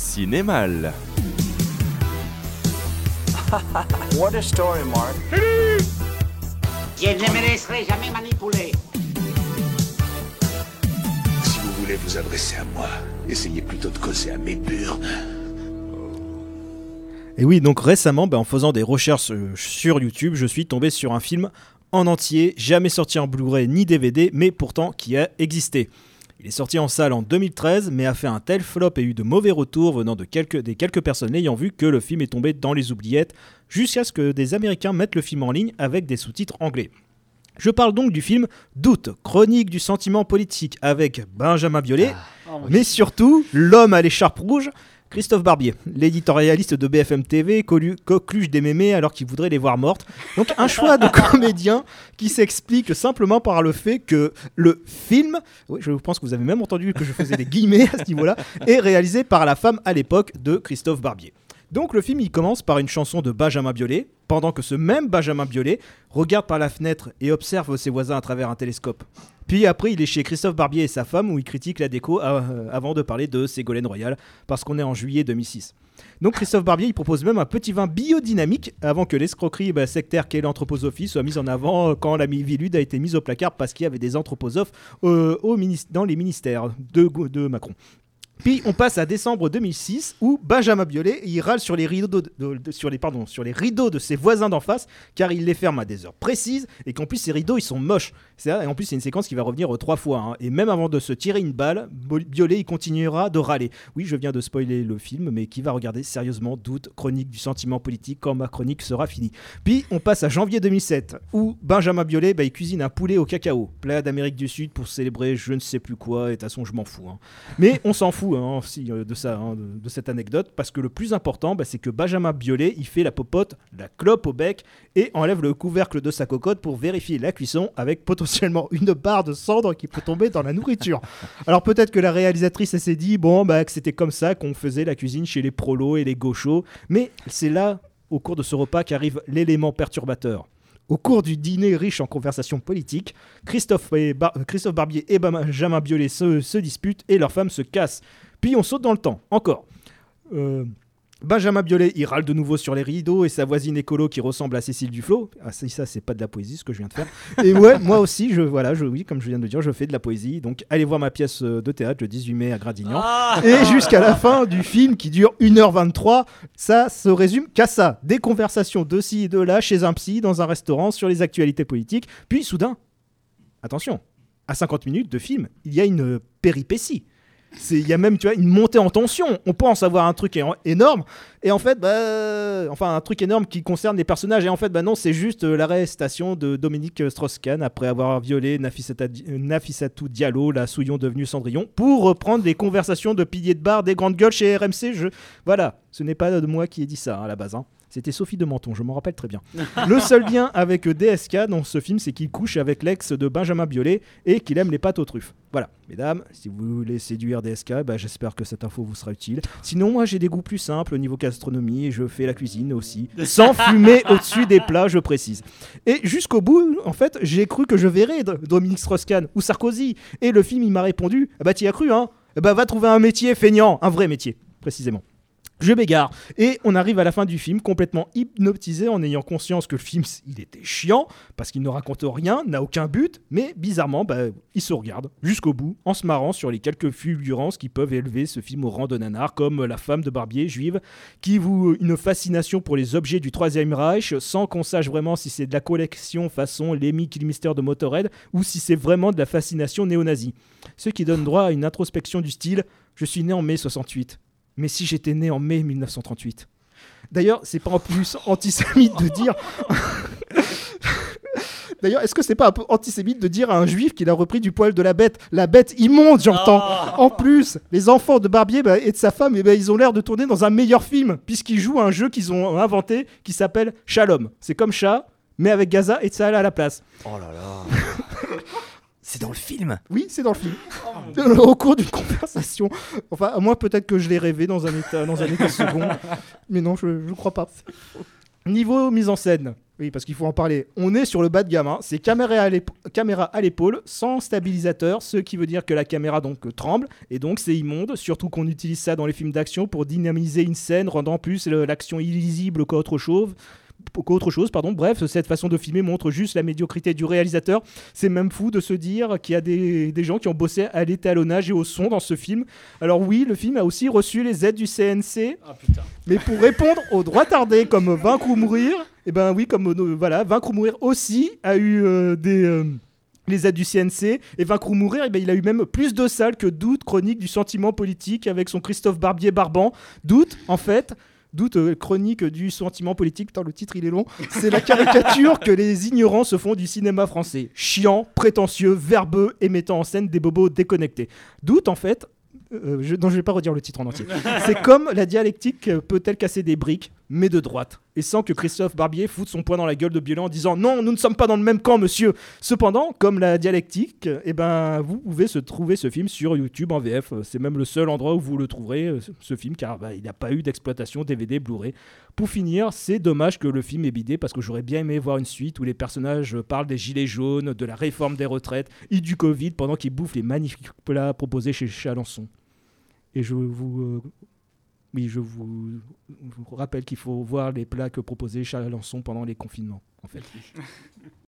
Cinémal. What a story, Mark. Je ne me laisserai jamais manipuler. Si vous voulez vous adresser à moi, essayez plutôt de causer à mes murs. Et oui, donc récemment, en faisant des recherches sur YouTube, je suis tombé sur un film en entier, jamais sorti en Blu-ray ni DVD, mais pourtant qui a existé. Il est sorti en salle en 2013, mais a fait un tel flop et eu de mauvais retours venant de quelques personnes l'ayant vu que le film est tombé dans les oubliettes, jusqu'à ce que des Américains mettent le film en ligne avec des sous-titres anglais. Je parle donc du film Doute, chronique du sentiment politique, avec Benjamin Biolay, mais surtout l'homme à l'écharpe rouge, Christophe Barbier, l'éditorialiste de BFM TV, coqueluche des mémés alors qu'il voudrait les voir mortes. Donc un choix de comédien qui s'explique simplement par le fait que le film, oui, je pense que vous avez même entendu que je faisais des guillemets à ce niveau-là, est réalisé par la femme à l'époque de Christophe Barbier. Donc le film il commence par une chanson de Benjamin Biolay, pendant que ce même Benjamin Biolay regarde par la fenêtre et observe ses voisins à travers un télescope. Puis après, il est chez Christophe Barbier et sa femme où il critique la déco avant de parler de Ségolène Royal, parce qu'on est en juillet 2006. Donc Christophe Barbier, il propose même un petit vin biodynamique avant que l'escroquerie sectaire qu'est l'anthroposophie soit mise en avant quand la Mivilude a été mise au placard parce qu'il y avait des anthroposophes dans les ministères de Macron. Puis on passe à décembre 2006 où Benjamin Biolay il râle sur les rideaux sur les rideaux de ses voisins d'en face car il les ferme à des heures précises et qu'en plus ces rideaux ils sont moches. Et en plus c'est une séquence qui va revenir 3 fois et même avant de se tirer une balle, Biolay il continuera de râler. Oui, je viens de spoiler le film mais qui va regarder sérieusement Doute, chronique du sentiment politique quand ma chronique sera finie. Puis on passe à janvier 2007 où Benjamin Biolay il cuisine un poulet au cacao, plat d'Amérique du Sud pour célébrer je ne sais plus quoi et de toute façon je m'en fous. Mais on s'en fout de ça, de cette anecdote, parce que le plus important, c'est que Benjamin Biolay, il fait la popote, la clope au bec et enlève le couvercle de sa cocotte pour vérifier la cuisson avec potentiellement une barre de cendre qui peut tomber dans la nourriture. Alors peut-être que la réalisatrice elle s'est dit que c'était comme ça qu'on faisait la cuisine chez les prolos et les gauchos, mais c'est là, au cours de ce repas, qu'arrive l'élément perturbateur. Au cours du dîner riche en conversations politiques, Christophe Barbier et Benjamin Biolay se disputent et leur femme se casse. Puis on saute dans le temps, encore. Benjamin Biolay, il râle de nouveau sur les rideaux et sa voisine écolo qui ressemble à Cécile Duflot. Ah, ça, c'est pas de la poésie ce que je viens de faire. Et ouais, moi aussi, oui, comme je viens de dire, je fais de la poésie. Donc allez voir ma pièce de théâtre le 18 mai à Gradignan. Et jusqu'à la fin du film qui dure 1h23, ça se résume qu'à ça. Des conversations de ci et de là chez un psy, dans un restaurant, sur les actualités politiques. Puis soudain, attention, à 50 minutes de film, il y a une péripétie. Il y a même une montée en tension. On pense avoir un truc énorme et en fait un truc énorme qui concerne les personnages et en fait non, c'est juste l'arrestation de Dominique Strauss-Kahn après avoir violé Nafissatou Diallo, la Souillon devenue Cendrillon, pour reprendre les conversations de piliers de bar des grandes gueules chez RMC. Voilà, ce n'est pas de moi qui ai dit ça à la base. C'était Sophie de Menton, je m'en rappelle très bien. Le seul lien avec DSK dans ce film, c'est qu'il couche avec l'ex de Benjamin Biolay et qu'il aime les pâtes aux truffes. Voilà, mesdames, si vous voulez séduire DSK, j'espère que cette info vous sera utile. Sinon, moi j'ai des goûts plus simples au niveau gastronomie et je fais la cuisine aussi, sans fumer au-dessus des plats, je précise. Et jusqu'au bout, en fait, j'ai cru que je verrais Dominique Strauss-Kahn ou Sarkozy. Et le film, il m'a répondu, t'y as cru, hein ? Va trouver un métier feignant, un vrai métier, précisément. Je m'égare. Et on arrive à la fin du film complètement hypnotisé en ayant conscience que le film, il était chiant parce qu'il ne raconte rien, n'a aucun but, mais bizarrement, il se regarde jusqu'au bout en se marrant sur les quelques fulgurances qui peuvent élever ce film au rang de nanar, comme la femme de Barbier juive qui voue une fascination pour les objets du Troisième Reich sans qu'on sache vraiment si c'est de la collection façon Lemmy Kilmister de Motorhead ou si c'est vraiment de la fascination néo-nazie. Ce qui donne droit à une introspection du style « Je suis né en mai 68 ». Mais si j'étais né en mai 1938. D'ailleurs, c'est pas en plus antisémite de dire... D'ailleurs, est-ce que c'est pas un peu antisémite de dire à un juif qu'il a repris du poil de la bête ? La bête immonde, j'entends. En plus, les enfants de Barbier et de sa femme, ils ont l'air de tourner dans un meilleur film, puisqu'ils jouent à un jeu qu'ils ont inventé qui s'appelle Shalom. C'est comme chat, mais avec Gaza et Tsahal à la place. Oh là là. C'est dans le film ? Oui, c'est dans le film. Au cours d'une conversation. Enfin, à moins peut-être que je l'ai rêvé dans un état second. Mais non, je ne crois pas. Niveau mise en scène, Oui, parce qu'il faut en parler. On est sur le bas de gamme. C'est caméra à l'épaule, sans stabilisateur, ce qui veut dire que la caméra donc tremble, et donc c'est immonde, surtout qu'on utilise ça dans les films d'action pour dynamiser une scène, rendant plus l'action illisible qu'autre chose. Bref, cette façon de filmer montre juste la médiocrité du réalisateur. C'est même fou de se dire qu'il y a des gens qui ont bossé à l'étalonnage et au son dans ce film. Alors oui, le film a aussi reçu les aides du CNC, mais pour répondre aux droits tardés comme Vaincre ou Mourir, Vaincre ou Mourir aussi a eu les aides du CNC, et Vaincre ou Mourir, il a eu même plus de salles que Doute, chronique du sentiment politique avec son Christophe Barbier-Barban. Doute, chronique du sentiment politique. Putain, le titre il est long. C'est la caricature que les ignorants se font du cinéma français. Chiant, prétentieux, verbeux et mettant en scène des bobos déconnectés. Doute, en fait, je vais pas redire le titre en entier. C'est comme la dialectique peut-elle casser des briques, mais de droite. Et sans que Christophe Barbier foute son poing dans la gueule de Biolay en disant « Non, nous ne sommes pas dans le même camp, monsieur !» Cependant, comme la dialectique, vous pouvez trouver ce film sur YouTube en VF. C'est même le seul endroit où vous le trouverez, ce film, car il n'a pas eu d'exploitation DVD, Blu-ray. Pour finir, c'est dommage que le film ait bidé, parce que j'aurais bien aimé voir une suite où les personnages parlent des gilets jaunes, de la réforme des retraites et du Covid, pendant qu'ils bouffent les magnifiques plats proposés chez Chalençon. Et je vous rappelle qu'il faut voir les plats que proposait Chalençon pendant les confinements, en fait.